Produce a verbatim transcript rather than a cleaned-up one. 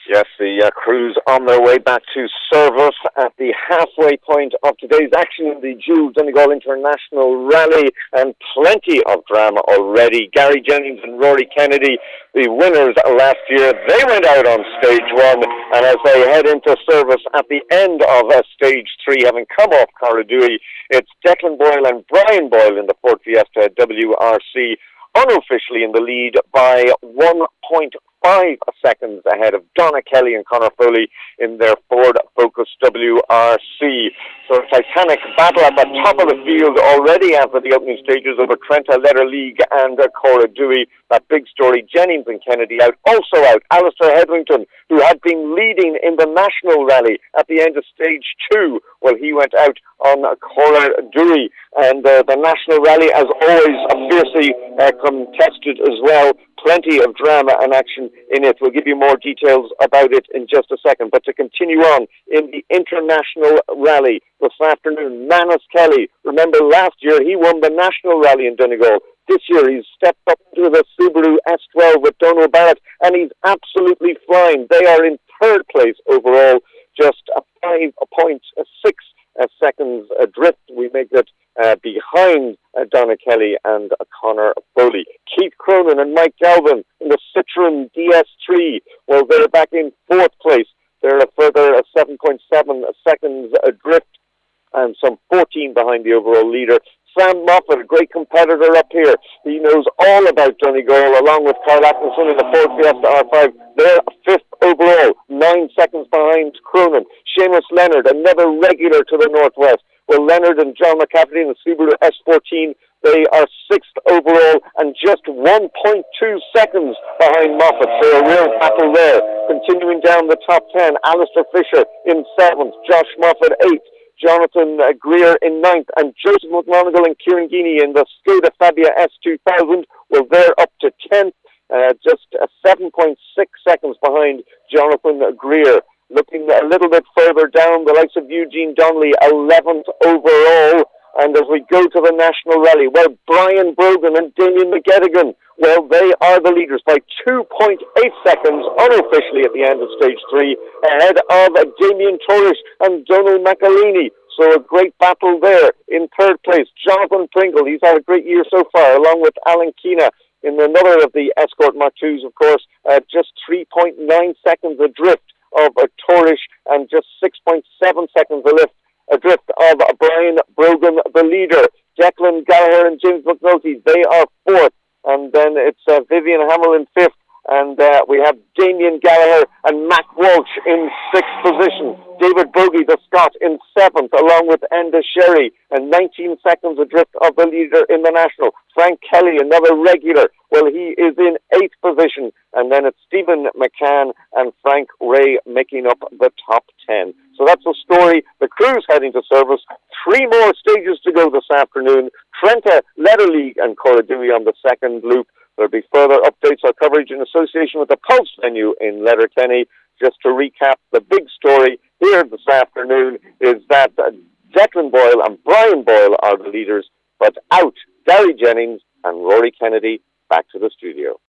Yes, the uh, crews on their way back to service at the halfway point of today's action in the Jules Donegal International Rally, and plenty of drama already. Gary Jennings and Rory Kennedy, the winners last year, they went out on stage one, and as they head into service at the end of uh, stage three, having come off Corradui, it's Declan Boyle and Brian Boyle in the Ford Fiesta W R C, unofficially in the lead by one point five seconds ahead of Donna Kelly and Conor Foley in their Ford Focus W R C. So a titanic battle at the top of the field already after the opening stages over Trenta, Letter League and uh, Corradui. That big story, Jennings and Kennedy out. Also out, Alistair Hetherington, who had been leading in the national rally at the end of stage two. Well, he went out on Corradui, and uh, the national rally, as always, fiercely uh, contested as well. Plenty of drama and action in it. We'll give you more details about it in just a second. But to continue on in the international rally this afternoon, Manus Kelly. Remember last year he won the national rally in Donegal. This year he's stepped up to the Subaru S twelve with Donald Barrett, and he's absolutely flying. They are in third place overall, just a five point six uh, seconds adrift. We make that uh, behind uh, Donna Kelly and uh, Conor Foley. Keith Cronin and Mike Galvin in the Citroen D S three. Well, they're back in fourth place. They're a further uh, seven point seven seconds adrift, and some fourteen behind the overall leader. Sam Moffat, a great competitor up here. He knows all about Donegal, along with Carl Atkinson in the Ford Fiesta R five. They're fifth overall, nine seconds behind Cronin. Seamus Leonard, another regular to the northwest. Well, Leonard and John McCafferty in the Subaru S fourteen, they are sixth overall and just one point two seconds behind Moffat. So a real battle there. Continuing down the top ten, Alistair Fisher in seventh, Josh Moffat eighth, Jonathan uh, Greer in ninth, and Joseph McMonigal and Kieran Geeney in the Skoda Fabia S two thousand. Well, they're up to tenth, uh, just uh, seven point six seconds behind Jonathan uh, Greer. Looking a little bit further down, the likes of Eugene Donnelly, eleventh overall. And as we go to the national rally, well, Brian Brogan and Damien McGettigan, well, they are the leaders by two point eight seconds unofficially at the end of stage three, ahead of Damien Torish and Donald McAleeney. So a great battle there. In third place, Jonathan Pringle. He's had a great year so far, along with Alan Keena in another of the Escort Mark twos, of course, uh, just three point nine seconds adrift of uh, Torish, and just six point seven seconds adrift, adrift of uh, Brian Brogan, the leader. Declan Gallagher and James McNulty, they are fourth. And then it's uh, Vivian Hamill in fifth. And uh, we have Damien Gallagher and Mac Walsh in sixth position. David Bogey, the Scot, in seventh, along with Enda Sherry, and nineteen seconds adrift of the leader in the national. Frank Kelly, another regular, well, he is in eighth position. And then it's Stephen McCann and Frank Ray making up the top ten. So that's the story. The crew's heading to service. Three more stages to go this afternoon. Trenta, Letter League and Corradui on the second loop. There'll be further updates or coverage in association with the Pulse venue in Letterkenny. Just to recap, the big story here this afternoon is that uh, Declan Boyle and Brian Boyle are the leaders, but out Gary Jennings and Rory Kennedy back to the studio.